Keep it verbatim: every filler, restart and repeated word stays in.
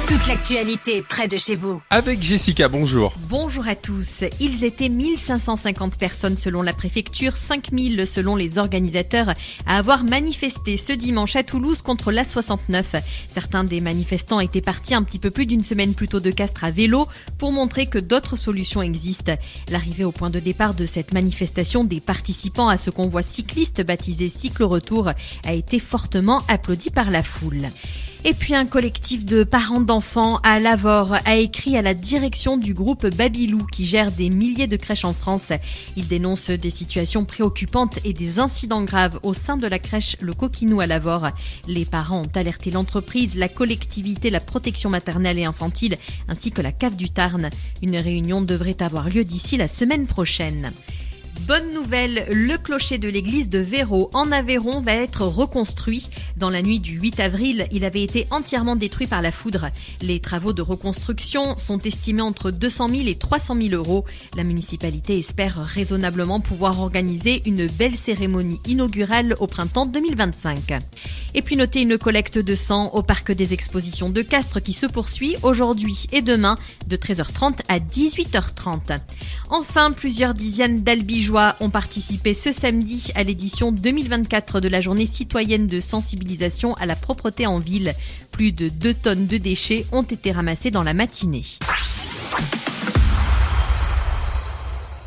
Toute l'actualité près de chez vous. Avec Jessica, bonjour. Bonjour à tous. Ils étaient mille cinq cent cinquante personnes selon la préfecture, cinq mille selon les organisateurs à avoir manifesté ce dimanche à Toulouse contre l'A soixante-neuf. Certains des manifestants étaient partis un petit peu plus d'une semaine plus tôt de Castres à vélo pour montrer que d'autres solutions existent. L'arrivée au point de départ de cette manifestation des participants à ce convoi cycliste baptisé Cycle Retour a été fortement applaudi par la foule. Et puis un collectif de parents d'enfants à Lavore a écrit à la direction du groupe Babylou qui gère des milliers de crèches en France. Il dénonce des situations préoccupantes et des incidents graves au sein de la crèche Le Coquinou à Lavore. Les parents ont alerté l'entreprise, la collectivité, la protection maternelle et infantile ainsi que la C A F du Tarn. Une réunion devrait avoir lieu d'ici la semaine prochaine. Bonne nouvelle, le clocher de l'église de Véro en Aveyron va être reconstruit. Dans la nuit du huit avril, il avait été entièrement détruit par la foudre. Les travaux de reconstruction sont estimés entre deux cent mille et trois cent mille euros. La municipalité espère raisonnablement pouvoir organiser une belle cérémonie inaugurale au printemps deux mille vingt-cinq. Et puis notez une collecte de sang au parc des expositions de Castres qui se poursuit aujourd'hui et demain de treize heures trente à dix-huit heures trente. Enfin, plusieurs dizaines d'Albigeois ont participé ce samedi à l'édition deux mille vingt-quatre de la journée citoyenne de sensibilisation à la propreté en ville. Plus de deux tonnes de déchets ont été ramassés dans la matinée.